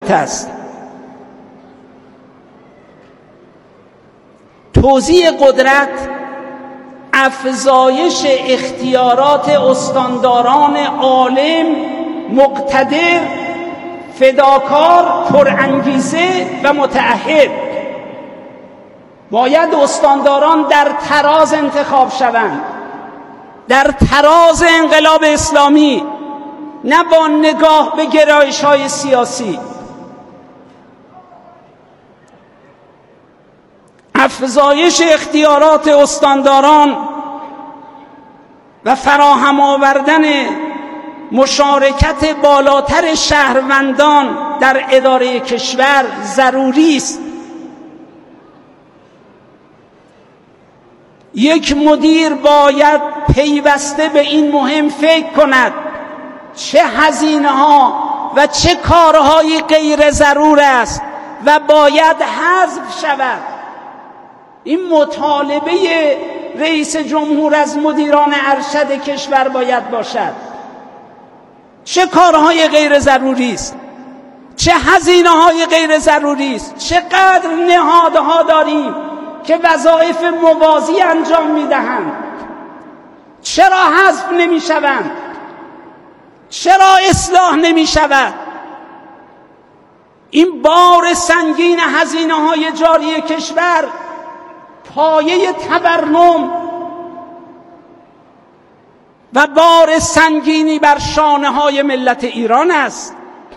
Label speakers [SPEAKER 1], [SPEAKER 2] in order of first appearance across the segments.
[SPEAKER 1] است. توزیع قدرت، افزایش اختیارات استانداران عالم، مقتدر، فداکار، پرانگیزه و متعهد. باید استانداران در تراز انتخاب شوند، در تراز انقلاب اسلامی، نه با نگاه به گرایش‌های سیاسی. افزایش اختیارات استانداران و فراهم آوردن مشارکت بالاتر شهروندان در اداره کشور ضروری است. یک مدیر باید پیوسته به این مهم فکر کند چه هزینه‌ها و چه کارهایی غیر ضرور است و باید حذف شود. این مطالبه رئیس جمهور از مدیران ارشد کشور باید باشد. چه کارهای غیر ضروری است، چه هزینه‌های غیر ضروری است، چقدر نهادها داریم که وظایف موازی انجام می‌دهند، چرا حذف نمی‌شوند؟ چرا اصلاح نمی‌شود؟ این بار سنگین هزینه‌های جاری کشور پایه تورم و بار سنگینی بر شانه‌های ملت ایران است.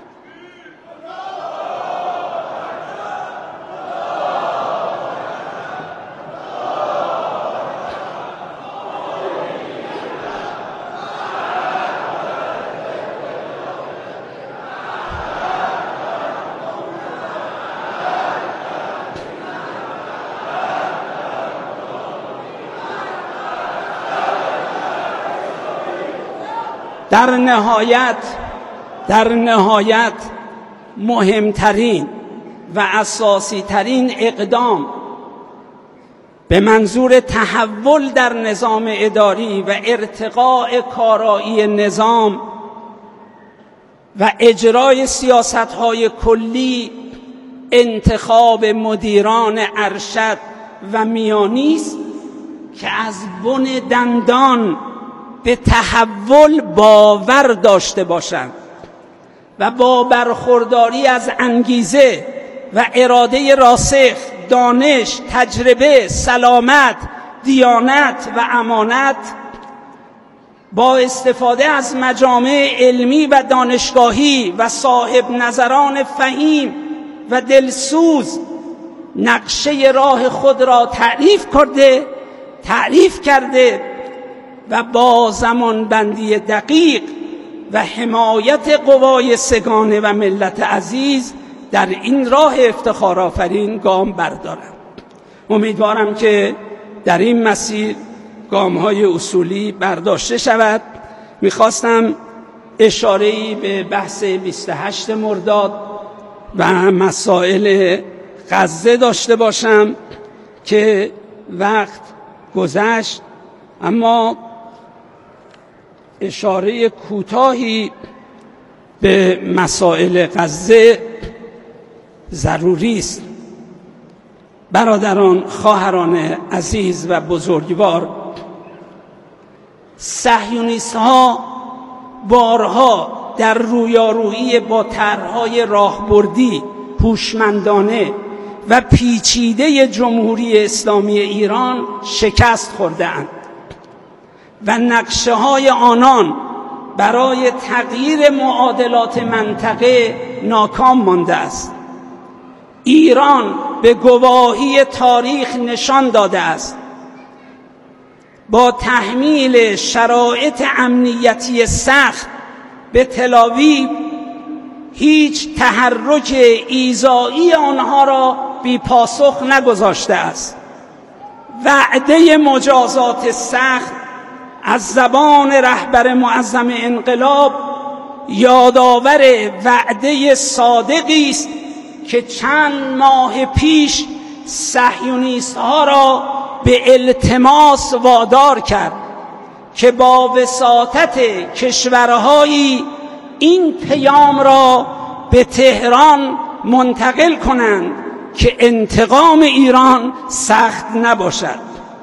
[SPEAKER 1] در نهایت مهمترین و اساسی ترین اقدام به منظور تحول در نظام اداری و ارتقاء کارایی نظام و اجرای سیاست‌های کلی انتخاب مدیران ارشد و میانی است که از بن دندان به تحول باور داشته باشند و با برخورداری از انگیزه و اراده راسخ، دانش، تجربه، سلامت، دیانت و امانت، با استفاده از مجامع علمی و دانشگاهی و صاحب نظران فهیم و دلسوز نقشه راه خود را تعریف کرده و با زمانبندی دقیق و حمایت قوای سگانه و ملت عزیز در این راه افتخارآفرین گام بردارم. امیدوارم که در این مسیر گام‌های اصولی برداشته شود. می‌خواستم اشاره‌ای به بحث 28 مرداد و مسائل غزه داشته باشم که وقت گذشت، اما اشاره کوتاهی به مسائل غزه ضروری است. برادران، خواهران عزیز و بزرگوار، صهیونیست‌ها بارها در رویارویی با طرح‌های راهبردی، هوشمندانه و پیچیده جمهوری اسلامی ایران شکست خورده‌اند و نقشه‌های آنان برای تغییر معادلات منطقه ناکام مانده است. ایران به گواهی تاریخ نشان داده است با تحمیل شرایط امنیتی سخت به تل‌آویو هیچ تحرک ایذایی آنها را بی پاسخ نگذاشته است. وعده مجازات سخت از زبان رهبر معظم انقلاب یادآور وعده صادقی است که چند ماه پیش صهیونیست‌ها را به التماس وادار کرد که با وساطت کشورهایی این پیام را به تهران منتقل کنند که انتقام ایران سخت نباشد.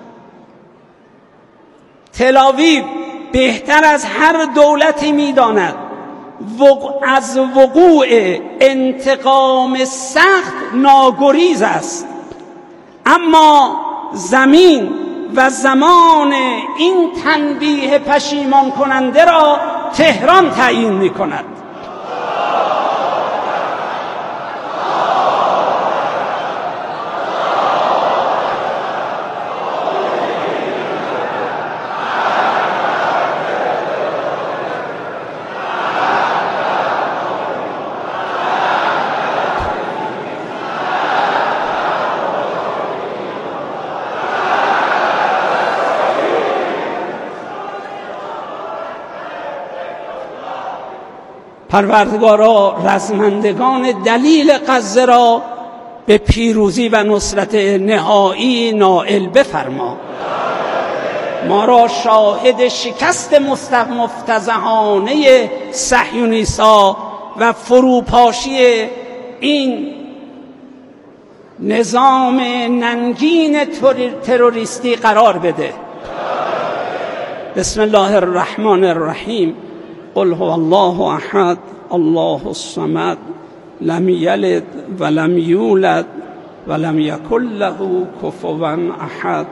[SPEAKER 1] تل‌آویو بهتر از هر دولتی می‌داند از وقوع انتقام سخت ناگریز است، اما زمین و زمان این تنبیه پشیمان کننده را تهران تعیین می‌کند. پروردگارا رزمندگان دلیل غزه را به پیروزی و نصرت نهایی نائل بفرما. ما را شاهد شکست مفتضحانه صهیونیست‌ها و فروپاشی این نظام ننگین تروریستی قرار بده. بسم الله الرحمن الرحیم. قل هو الله احد الله الصمد لم یلد ولم یولد ولم یکن له کفوا احد.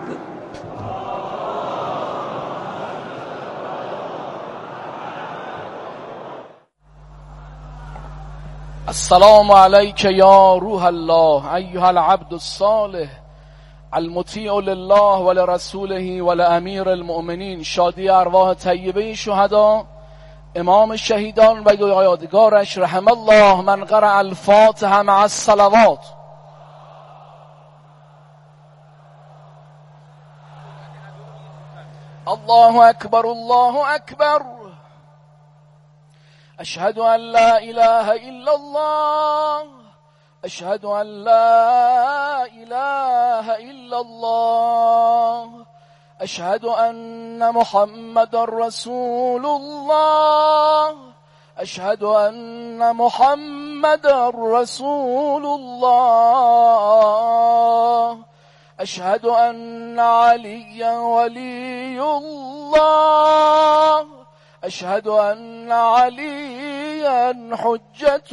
[SPEAKER 2] السلام علیک یا روح الله ایها العبد الصالح المطیع لله ولرسوله ولامیر المؤمنین. شادی ارواح طیبه شهدا، امام شهیدان و یادگارش، رحم الله من قرأ الفاتحه مع الصلوات. الله اکبر الله اکبر. اشهد ان لا اله الا الله، اشهد ان لا اله الا الله، اشهد ان محمد رسول الله، اشهد ان محمد رسول الله، اشهد ان عليا ولي الله، اشهد ان عليا حجة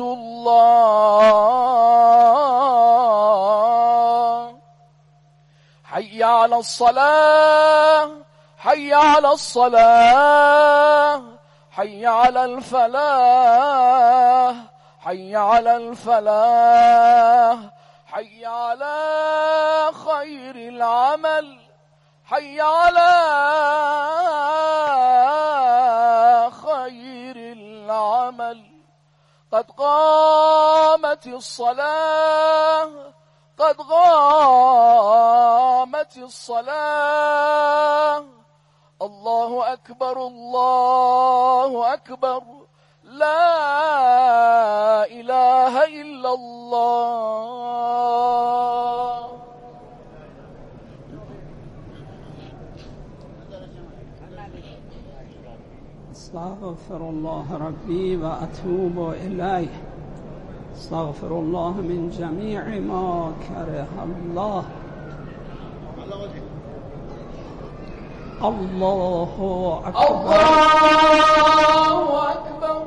[SPEAKER 2] الله. حي على الصلاة، حي على الصلاة، حي على الفلاح، حي على الفلاح، حي على خير العمل، حي على خير العمل. قد قامت الصلاة، قد قامت الصلاة. الله أكبر الله أكبر. لا إله إلا الله.
[SPEAKER 1] استغفر الله ربي وأتوب إليه. استغفر الله من جميع ما كره الله. الله أكبر
[SPEAKER 2] الله أكبر.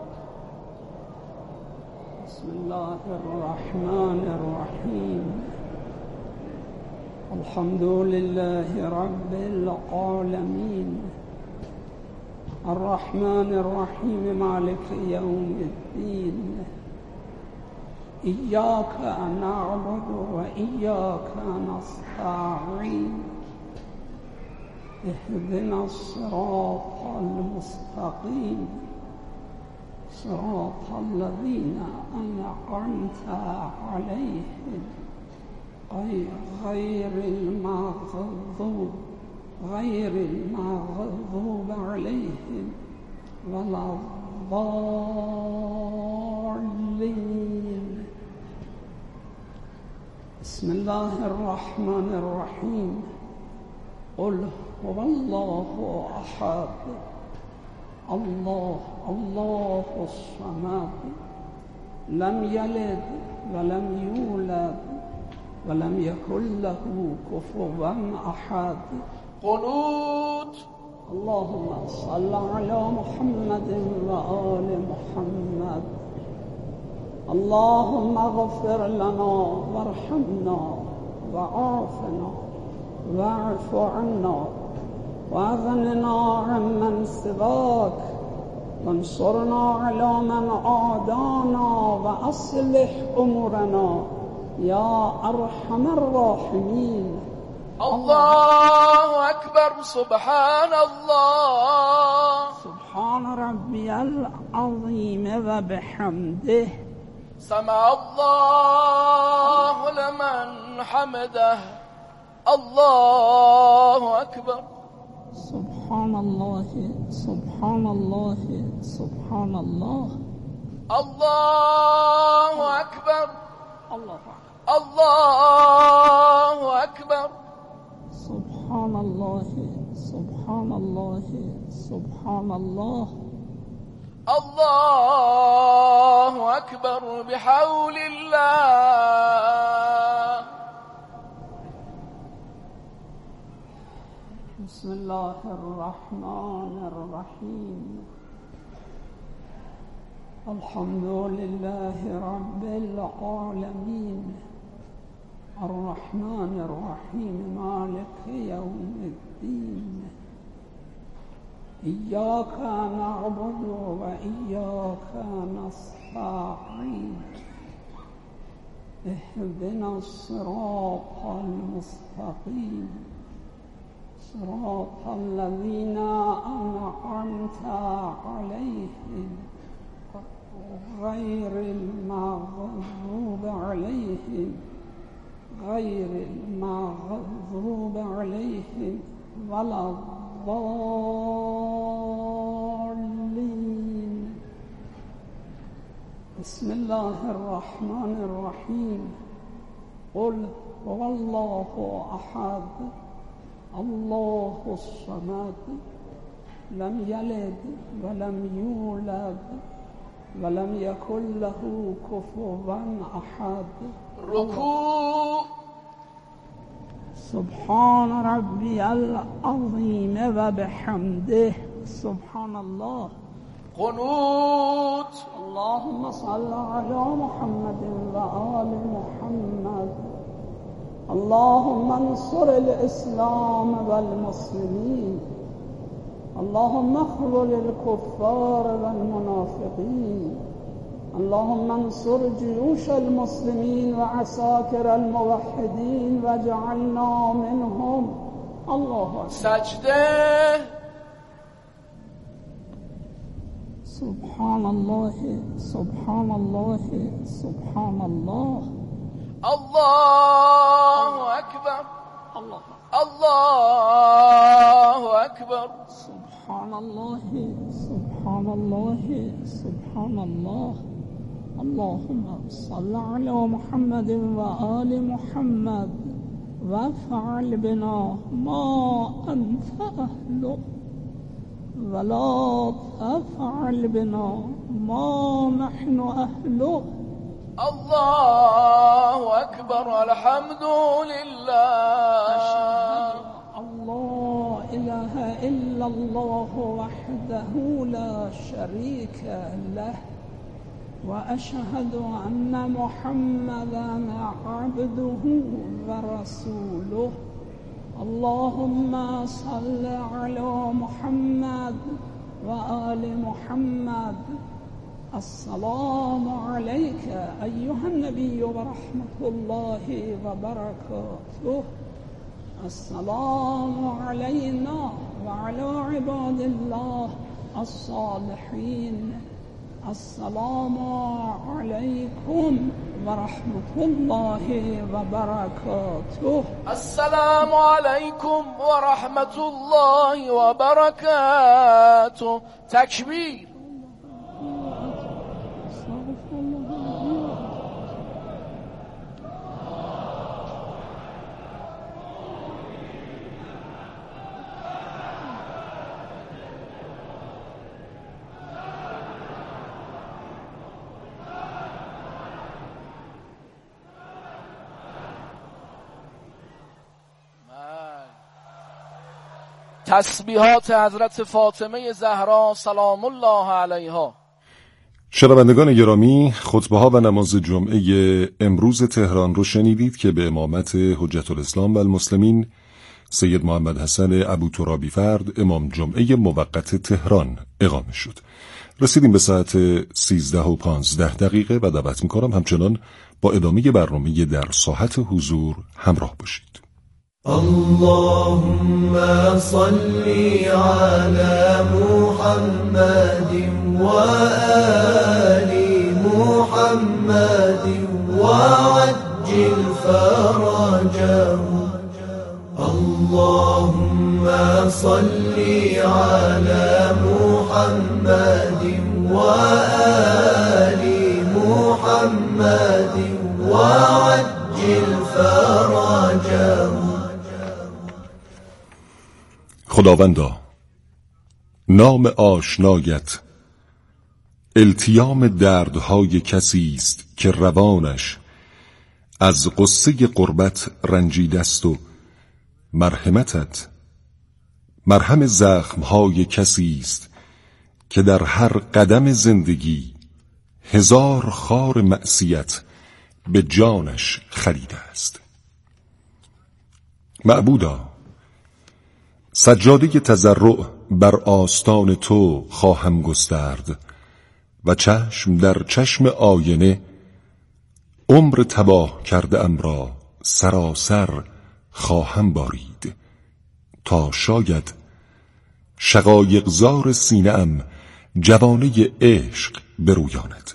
[SPEAKER 1] بسم الله الرحمن الرحيم. الحمد لله رب العالمين الرحمن الرحيم مالك يوم الدين. إياك نعبد وإياك نستعين. اهدنا الصراط المستقيم صراط الذين أنعمت عليهم غير المغضوب عليهم ولا الضالين. بسم الله الرحمن الرحيم. قل هو الله أحد الله الصمد لم يلد ولم يولد ولم يكن له كفوا أحد.
[SPEAKER 2] قنوت.
[SPEAKER 1] اللهم صل على محمد وآل محمد. اللهم اغفر لنا وارحمنا وعافنا واعف عنا واغننا عمن سواك وانصرنا على من عادانا وأصلح أمورنا يا أرحم الراحمين.
[SPEAKER 2] الله أكبر. سبحان الله.
[SPEAKER 1] سبحان ربي العظيم وبحمده.
[SPEAKER 2] سمع الله لمن حمده. الله أكبر.
[SPEAKER 1] سبحان الله سبحان الله سبحان الله.
[SPEAKER 2] الله أكبر.
[SPEAKER 1] الله أكبر.
[SPEAKER 2] الله أكبر.
[SPEAKER 1] سبحان الله سبحان الله سبحان الله.
[SPEAKER 2] الله أكبر بحول الله.
[SPEAKER 1] بسم الله الرحمن الرحيم. الحمد لله رب العالمين الرحمن الرحيم مالك يوم الدين. إياك نعبد وإياك نستعين. اهدنا الصراط المستقيم صراط الذين أنعمت عليهم غير المغضوب عليهم ولا الضالين. بسم الله الرحمن الرحيم. قل هو الله أحد الله الصمد لم يلد ولم يولد ولم يكن له كفوا أحد.
[SPEAKER 2] ركوع.
[SPEAKER 1] سبحان ربي العظيم وبحمده. سبحان الله.
[SPEAKER 2] قنوت.
[SPEAKER 1] اللهم صل على محمد وآل محمد. اللهم انصر الإسلام والمسلمين. اللهم اخذل الكفار والمنافقين. اللهم انصر جيوش المسلمين وعساكر الموحدين واجعلنا منهم. الله أكبر.
[SPEAKER 2] سجده.
[SPEAKER 1] سبحان الله سبحان الله سبحان الله.
[SPEAKER 2] الله أكبر.
[SPEAKER 1] الله
[SPEAKER 2] الله أكبر.
[SPEAKER 1] سبحان الله سبحان الله سبحان الله. اللهم صل على محمد وآل محمد وافعل بنا ما أنت أهله ولا تفعل بنا ما نحن أهله.
[SPEAKER 2] الله أكبر. الحمد لله.
[SPEAKER 1] الله إله إلا الله وحده لا شريك له وأشهد أن محمدا عبده ورسوله. اللهم صل على محمد وآل محمد. السلام عليك أيها النبي ورحمة الله وبركاته. السلام علينا وعلى عباد الله الصالحين. السلام عليكم ورحمة الله وبركاته.
[SPEAKER 2] السلام عليكم ورحمة الله وبركاته. تكبير. تسبیحات حضرت فاطمه زهرا سلام الله علیها.
[SPEAKER 3] شنوندگان گرامی، خطبه ها و نماز جمعه امروز تهران رو شنیدید که به امامت حجت الاسلام و المسلمین سید محمد حسن ابوترابی فرد امام جمعه موقت تهران اقامه شد. رسیدیم به ساعت 13:15 و دعوت میکنم همچنان با ادامه برنامه در ساحت حضور همراه باشید.
[SPEAKER 4] اللهم صل على محمد وآل محمد وعجل فرجهم. اللهم صل على محمد وآل محمد وعجل فرجهم.
[SPEAKER 3] خداوندا، نام آشنایت التیام دردهای کسی است که روانش از غصه غربت رنجیده است و مرحمتت مرهم زخمهای کسی است که در هر قدم زندگی هزار خار معصیت به جانش خریده است. معبودا، سجاده تضرع بر آستان تو خواهم گسترد و چشم در چشم آینه عمر تباه کرده ام را سراسر خواهم بارید تا شاید شقایق زار سینه ام جوانه عشق برویاند.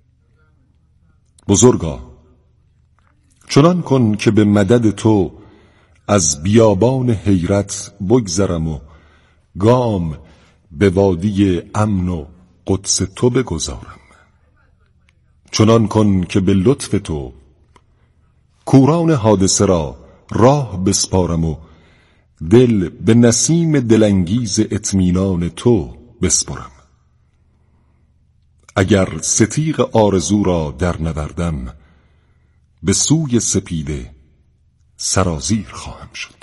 [SPEAKER 3] بزرگا، چنان کن که به مدد تو از بیابان حیرت بگذرم و گام به وادی امن و قدس تو بگذارم. چنان کن که به لطف تو کوران حادثه را راه بسپارم و دل به نسیم دلانگیز اطمینان تو بسپارم. اگر ستیغ آرزو را در نوردم به سوی سپیده سرازیر خواهم شد.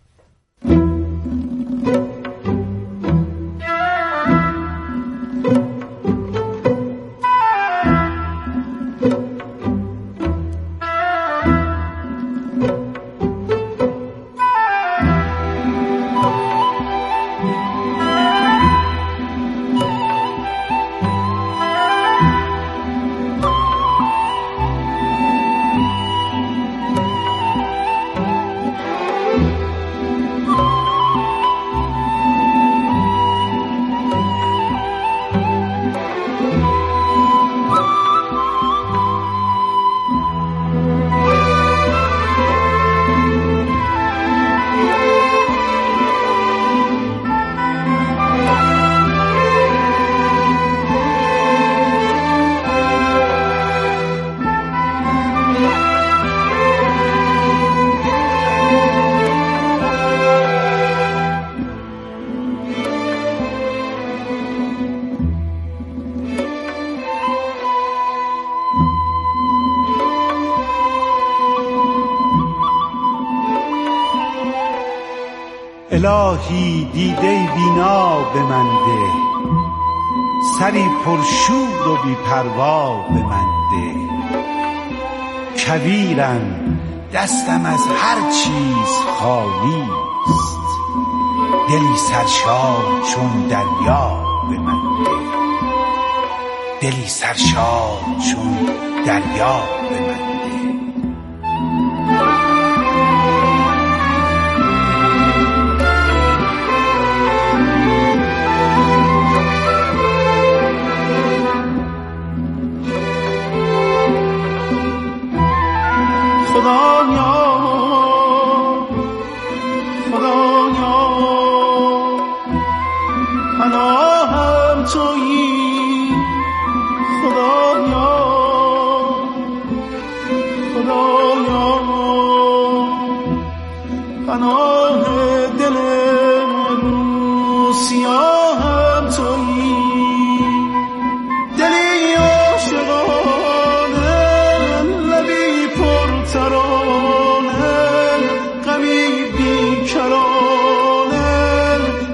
[SPEAKER 5] الهی دیده بینا به من ده، سری پرشور و بی پروا به من ده. کویرم دستم از هر چیز خالی است، دلی سرشار چون دریا به من ده. دلی سرشار چون دریا به من ده.
[SPEAKER 6] پناهم تویی خدایا، خدایا پناه دل رو سیاهم تویی. دلی عاشقانه لبی پرترانه غمی بیکرانه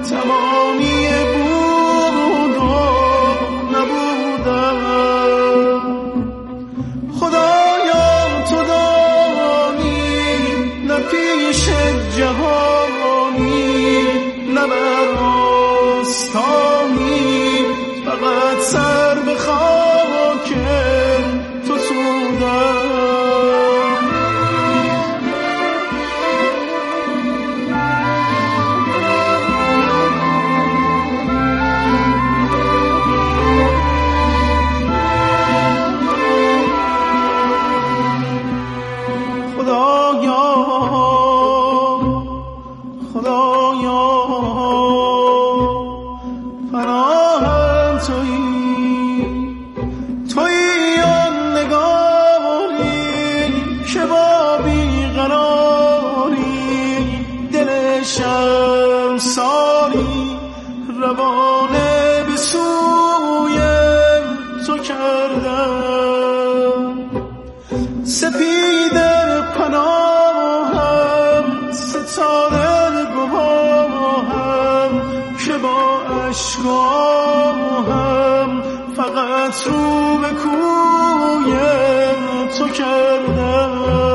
[SPEAKER 6] سپیده پناهم ستاره گواهم که با اشکام فقط رو به کوی تو کردم.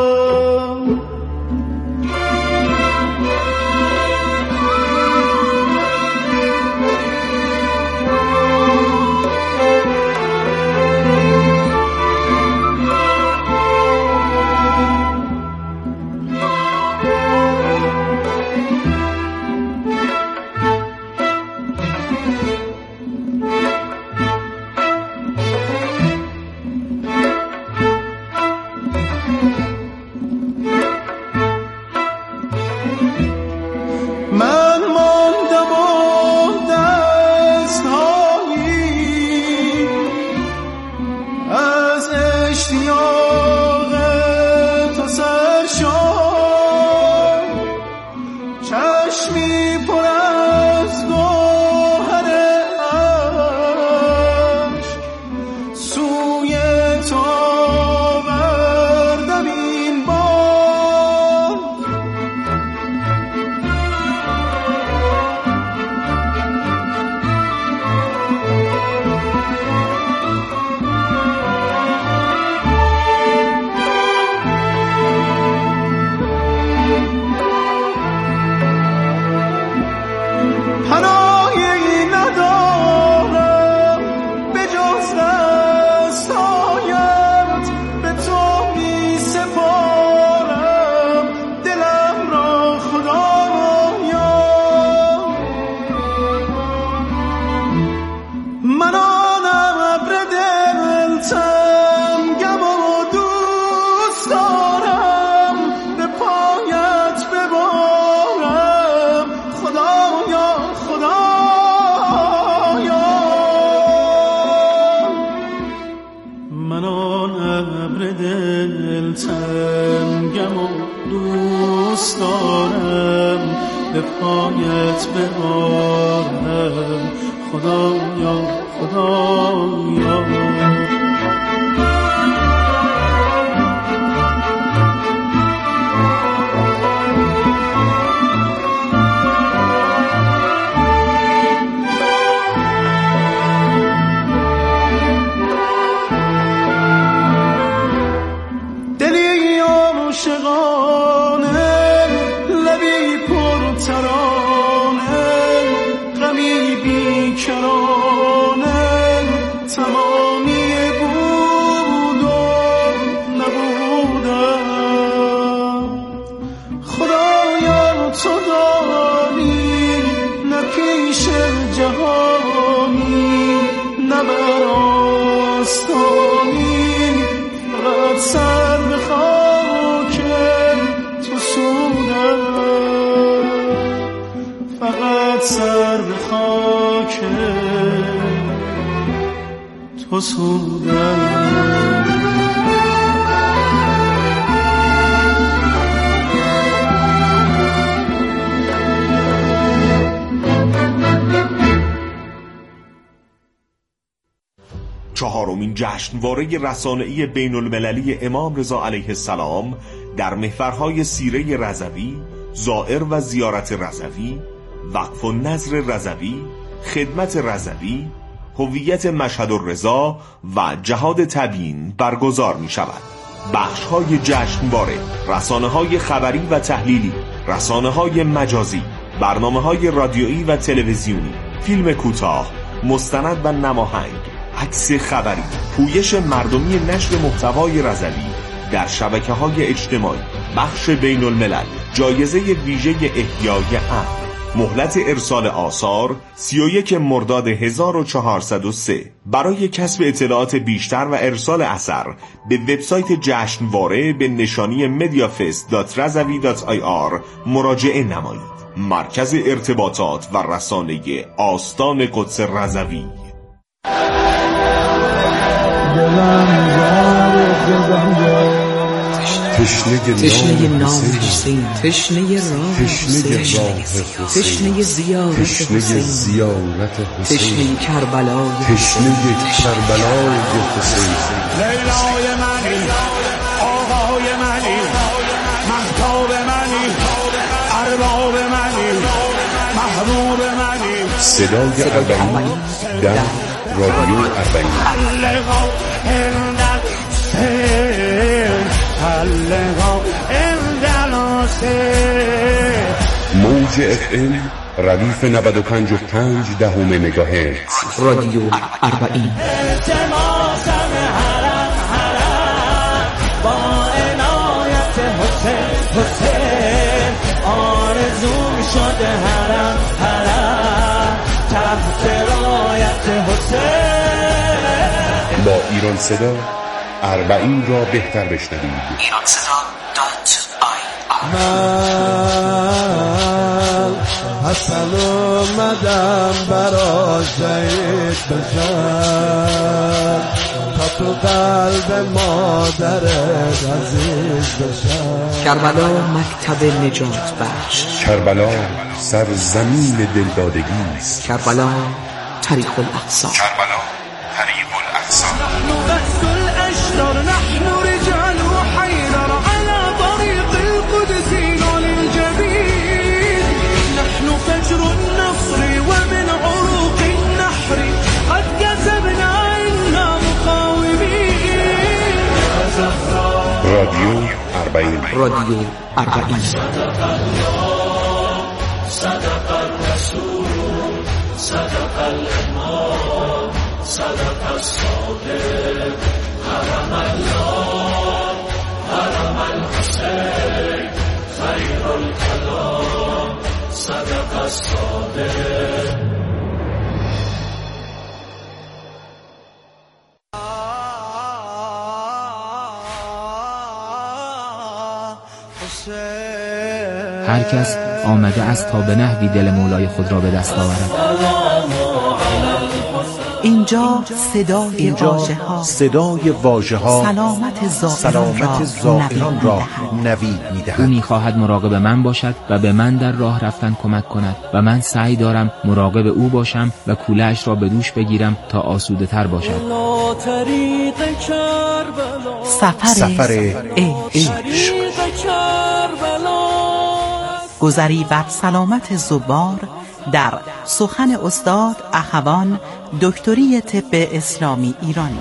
[SPEAKER 7] چهارمین جشنواره رسانه‌ای بین المللی امام رضا علیه السلام در محورهای سیره رضوی، زائر و زیارت رضوی، وقف و نظر رضوی، خدمت رضوی، هویت مشهد الرضا و جهاد تبیین برگزار می شود. بخش‌های جشنواره: رسانه‌های خبری و تحلیلی، رسانه‌های مجازی، برنامه‌های رادیویی و تلویزیونی، فیلم کوتاه، مستند و نماهنگ، عکس خبری، پویش مردمی نشر محتوای رضوی در شبکه‌های اجتماعی، بخش بین الملل، جایزه ویژه احیای امن. مهلت ارسال آثار 31 مرداد 1403. برای کسب اطلاعات بیشتر و ارسال اثر به وبسایت جشنواره به نشانی mediafest.razavi.ir مراجعه نمایید. مرکز ارتباطات و رسانه آستان قدس رضوی.
[SPEAKER 8] تشنه نام حسین، تشنه راه حسین، تشنه زیارت حسین، تشنه کربلای حسین،
[SPEAKER 6] لیلای منی آقا
[SPEAKER 8] صدای اربعین در رادیو اربعین. موج FM ردیف 95.5 مگاهرتز. رادیو اربعین.
[SPEAKER 4] آرزو شده هرم تحت رایت حسین.
[SPEAKER 8] با ایران صدا اربعین را بهتر بشنوید.
[SPEAKER 4] من حسن اومدم برا شهید بشم تا تو قلب مادرت عزیز بشم.
[SPEAKER 9] کربلا مکتب نجات بخش.
[SPEAKER 8] کربلا سرزمین دلدادگی است.
[SPEAKER 9] کربلا طریق الاقصی.
[SPEAKER 8] کربلا طریق الاقصی.
[SPEAKER 6] نحن بأس الأشرار نحن رجال حيدر على طريق القدس للجبين. نحن فجر النصر ومن عروق النحر قد كسبنا إنا مقاومين.
[SPEAKER 8] رادیو اربعین.
[SPEAKER 9] رادیو اربعین.
[SPEAKER 4] صدق الرسول صدق الإمام صدق الصادق حرم الله حرم الحسين خير الكلام صدق الصادق.
[SPEAKER 10] هر کس آمده است تا به نحوی دل مولای خود را به دست آورد.
[SPEAKER 9] اینجا صدای واژه‌ها سلامت ظاهران را نوید می‌دهد.
[SPEAKER 10] او می‌خواهد مراقب من باشد و به من در راه رفتن کمک کند و من سعی دارم مراقب او باشم و کوله‌اش را به دوش بگیرم تا آسوده‌تر باشد.
[SPEAKER 9] سفر عشق. گذری بر سلامت زوار در سخن استاد اخوان دکتری طب اسلامی ایرانی.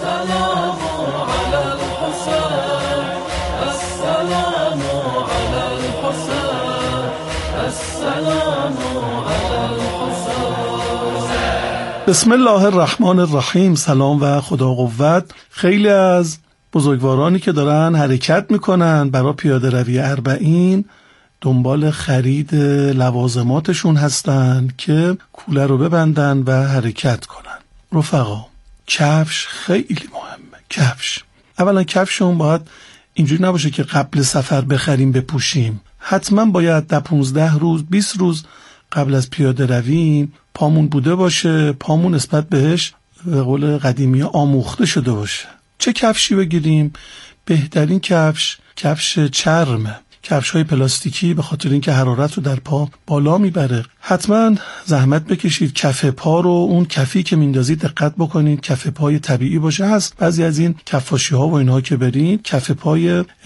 [SPEAKER 6] بسم الله الرحمن الرحیم. سلام و خدا قوت. خیلی از بزرگوارانی که دارن حرکت میکنن برای پیاده روی اربعین دنبال خرید لوازماتشون هستن که کوله رو ببندن و حرکت کنن. رفقا، کفش خیلی مهمه. کفش اولا کفشون باید اینجوری نباشه که قبل سفر بخریم بپوشیم. حتما باید در 15 روز 20 روز قبل از پیاده رویم پامون بوده باشه، پامون نسبت بهش به قول قدیمی آموخته شده باشه. چه کفشی بگیریم؟ بهترین کفش چرمه. کفش‌های پلاستیکی به خاطر اینکه حرارت رو در پا بالا میبره. حتما زحمت بکشید کف پا رو، اون کفی که میندازید دقت بکنید کف پای طبیعی باشه. هست بعضی از این کفاشی‌ها و اینها که برید کف پای